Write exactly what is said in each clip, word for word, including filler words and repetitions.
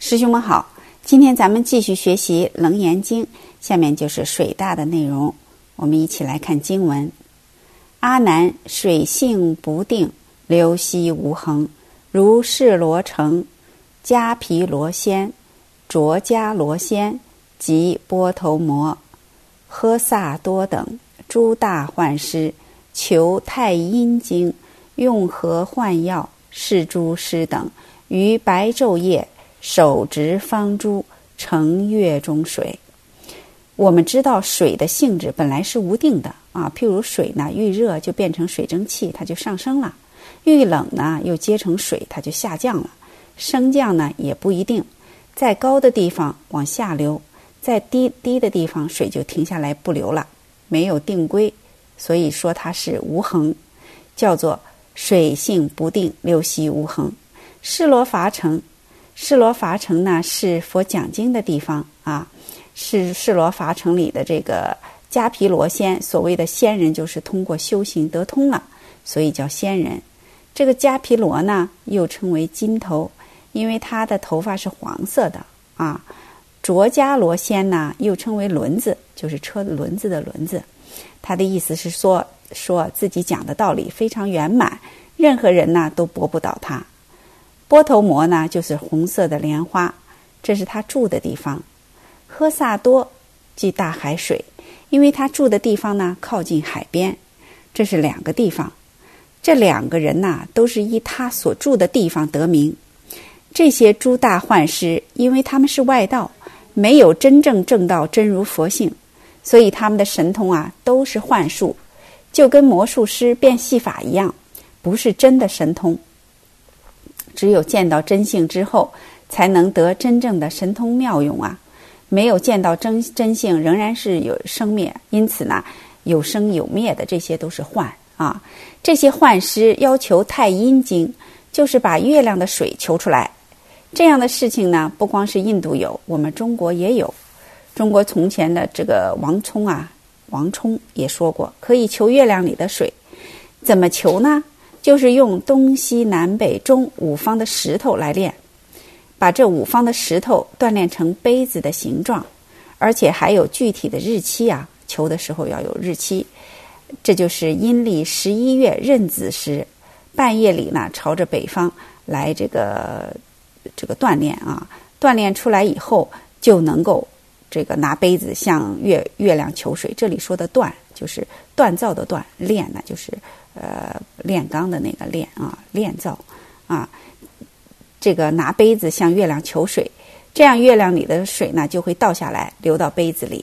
师兄们好，今天咱们继续学习《楞严经》，下面就是水大的内容。我们一起来看经文：阿难，水性不定，流息无恒，如是罗城、迦毗罗仙、卓迦罗仙及波头摩、诃萨多等诸大幻师，求太阴经，用何幻药，是诸师等于白昼夜手执方珠，盛月中水。我们知道水的性质本来是无定的啊，譬如水呢，遇热就变成水蒸气，它就上升了；遇冷呢，又结成水，它就下降了。升降呢也不一定，在高的地方往下流，在低低的地方水就停下来不流了，没有定规，所以说它是无恒，叫做水性不定，流息无恒。尸罗伐城，尸罗伐城呢是佛讲经的地方啊，是尸罗伐城里的这个迦毗罗仙，所谓的仙人就是通过修行得通了，所以叫仙人。这个迦毗罗呢又称为金头，因为他的头发是黄色的啊。卓迦罗仙呢又称为轮子，就是车轮子的轮子。他的意思是说说自己讲的道理非常圆满，任何人呢都驳不倒他。波头摩呢就是红色的莲花，这是他住的地方。诃萨多即大海水，因为他住的地方呢靠近海边，这是两个地方。这两个人呢都是依他所住的地方得名。这些诸大幻师，因为他们是外道，没有真正证到真如佛性，所以他们的神通啊都是幻术，就跟魔术师变戏法一样，不是真的神通。只有见到真性之后，才能得真正的神通妙用啊！没有见到真真性，仍然是有生灭，因此呢，有生有灭的这些都是幻啊。这些幻师要求太阴经，就是把月亮的水求出来。这样的事情呢，不光是印度有，我们中国也有。中国从前的这个王充啊，王充也说过，可以求月亮里的水。怎么求呢？就是用东西南北中五方的石头来炼，把这五方的石头锻炼成杯子的形状，而且还有具体的日期啊，求的时候要有日期。这就是阴历十一月壬子时，半夜里呢朝着北方来这个这个锻炼啊，锻炼出来以后就能够这个拿杯子向月月亮求水。这里说的锻就是锻造的锻，炼呢就是呃炼钢的那个炼啊，炼造啊。这个拿杯子向月亮求水，这样月亮里的水呢就会倒下来流到杯子里。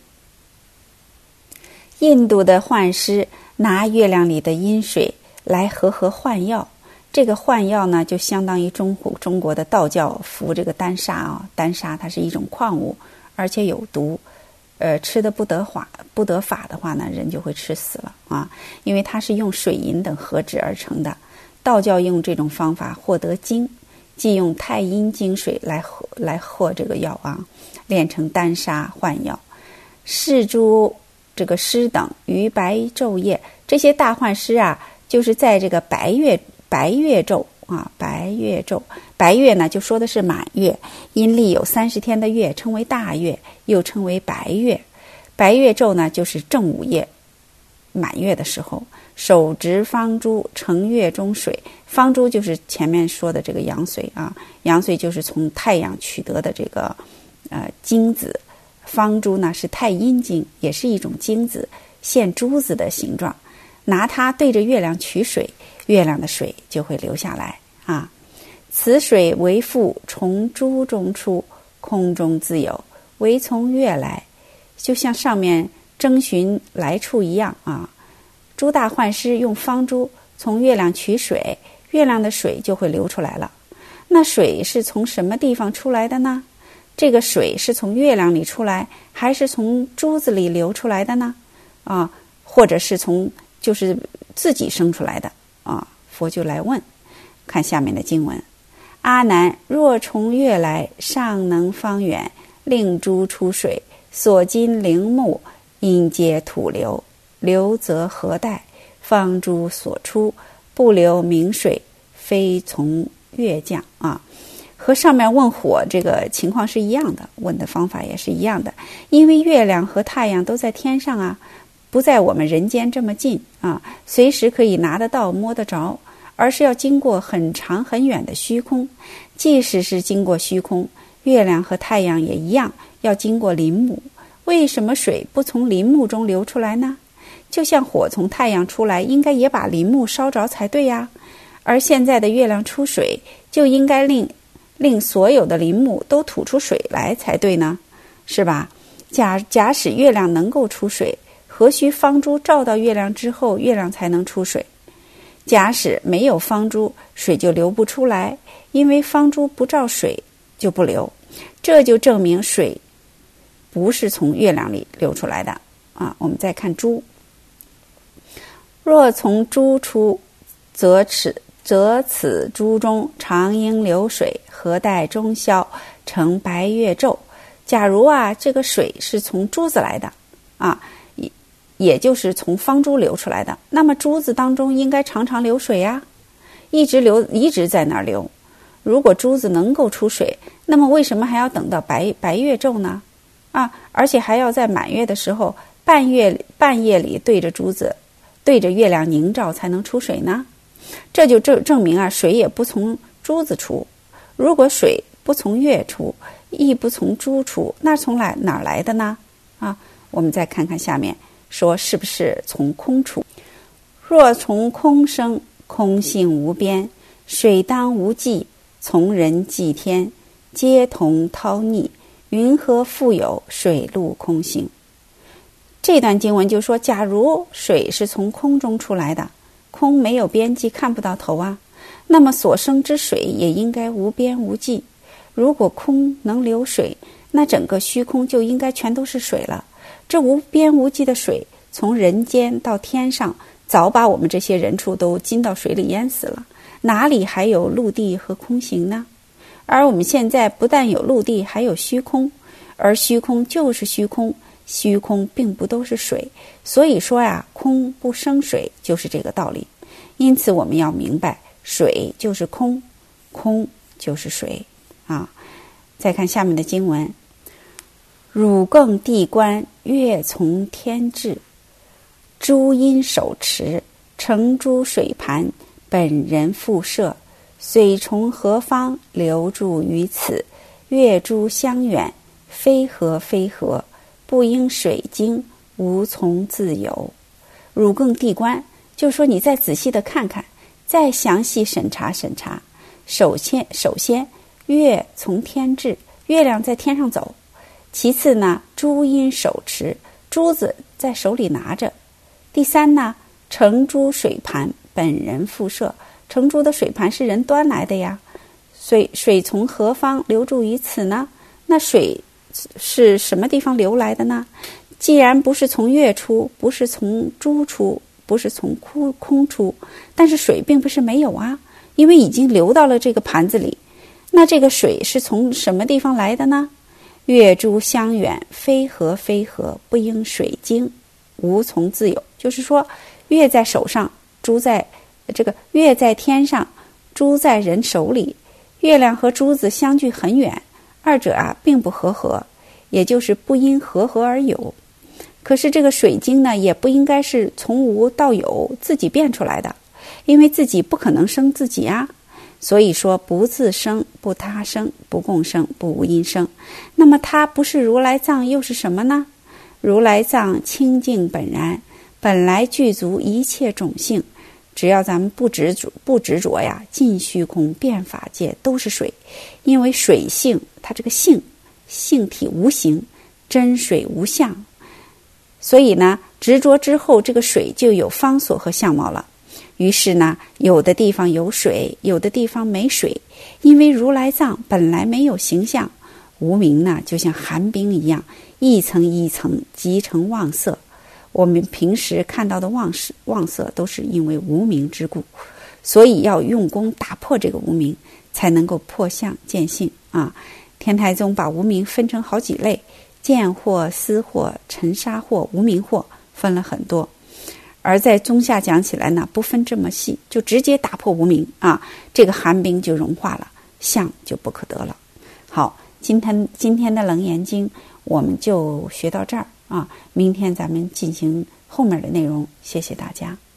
印度的幻师拿月亮里的阴水来和合幻药，这个幻药呢就相当于中国中国的道教服这个丹砂啊，丹砂它是一种矿物，而且有毒，呃，吃的不得法不得法的话呢，人就会吃死了啊，因为它是用水银等合制而成的。道教用这种方法获得精，即用太阴精水来和来和这个药啊，炼成丹砂幻药。是诸这个师等于白昼夜，这些大幻师啊，就是在这个白月白月昼啊，白月昼，白月呢就说的是满月，阴历有三十天的月称为大月，又称为白月。白月昼呢就是正午夜满月的时候，手执方珠，盛月中水。方珠就是前面说的这个阳水啊，阳水就是从太阳取得的这个呃精子，方珠呢是太阴精，也是一种精子，现珠子的形状，拿它对着月亮取水，月亮的水就会流下来啊。此水为复从珠中出，空中自有，唯从月来，就像上面征询来处一样啊。诸大幻师用方珠从月亮取水，月亮的水就会流出来了。那水是从什么地方出来的呢？这个水是从月亮里出来，还是从珠子里流出来的呢？啊，或者是从就是自己生出来的啊？佛就来问，看下面的经文：阿难，若从月来，尚能方远，令珠出水，所金陵木，因皆土流，流则何待？方珠所出，不流明水，非从月降啊。 和上面问火这个情况是一样的，问的方法也是一样的。因为月亮和太阳都在天上啊，不在我们人间这么近啊，随时可以拿得到摸得着，而是要经过很长很远的虚空。即使是经过虚空，月亮和太阳也一样要经过林木。为什么水不从林木中流出来呢？就像火从太阳出来，应该也把林木烧着才对呀。而现在的月亮出水，就应该令令所有的林木都吐出水来才对呢，是吧？假假使月亮能够出水，何须方珠照到月亮之后，月亮才能出水？假使没有方珠，水就流不出来，因为方珠不照水就不流。这就证明水不是从月亮里流出来的啊。我们再看珠，若从珠出，则此则此珠中常应流水，何待终宵，成白月昼。假如啊，这个水是从珠子来的啊，也也就是从方珠流出来的，那么珠子当中应该常常流水呀，一直流，一直在那儿流。如果珠子能够出水，那么为什么还要等到白白月昼呢？啊，而且还要在满月的时候，半月半夜里对着珠子，对着月亮凝照才能出水呢？这就证证明啊，水也不从珠子出。如果水不从月出，亦不从珠出，那从来哪儿来的呢？啊，我们再看看下面说是不是从空出？若从空生，空性无边，水当无际，从人即天，皆同涛逆，云何复有水陆空性？这段经文就说，假如水是从空中出来的，空没有边际，看不到头啊，那么所生之水也应该无边无际。如果空能流水，那整个虚空就应该全都是水了。这无边无际的水，从人间到天上，早把我们这些人畜都浸到水里淹死了，哪里还有陆地和空行呢？而我们现在不但有陆地，还有虚空，而虚空就是虚空，虚空并不都是水。所以说呀，空不生水就是这个道理。因此我们要明白，水就是空，空就是水啊。再看下面的经文，汝更地观，月从天至，珠因手持，成珠水盘，本人复射，水从何方流注于此？月珠相远，非合非合，不应水晶，无从自有。汝更地观，就是说你再仔细的看看，再详细审查审查。首先首先月从天至，月亮在天上走。其次呢，珠因手持，珠子在手里拿着。第三呢，成珠水盘，本人复射，成珠的水盘是人端来的呀。水水从何方流注于此呢？那水是什么地方流来的呢？既然不是从月出，不是从珠出，不是从空空出，但是水并不是没有啊，因为已经流到了这个盘子里。那这个水是从什么地方来的呢？月珠相远，非合非合，不应水晶，无从自有。就是说，月在手上，珠在这个月在天上，珠在人手里。月亮和珠子相距很远，二者啊并不合合，也就是不因合合而有。可是这个水晶呢，也不应该是从无到有自己变出来的，因为自己不可能生自己啊。所以说，不自生，不他生，不共生，不无因生。那么它不是如来藏又是什么呢？如来藏清净本然，本来具足一切种性。只要咱们不执着不执着呀，尽虚空遍法界都是水。因为水性，它这个性性体无形，真水无相，所以呢，执着之后，这个水就有方所和相貌了。于是呢，有的地方有水，有的地方没水。因为如来藏本来没有形象，无明呢就像寒冰一样，一层一层积成妄色。我们平时看到的妄色妄色都是因为无明之故，所以要用功打破这个无明，才能够破相见性啊。天台宗把无明分成好几类，见惑、思惑、尘沙惑、无明惑，分了很多。而在宗下讲起来呢，不分这么细，就直接打破无明啊，这个寒冰就融化了， 相就不可得了。好，今天今天的《楞严经》我们就学到这儿啊，明天咱们进行后面的内容。谢谢大家。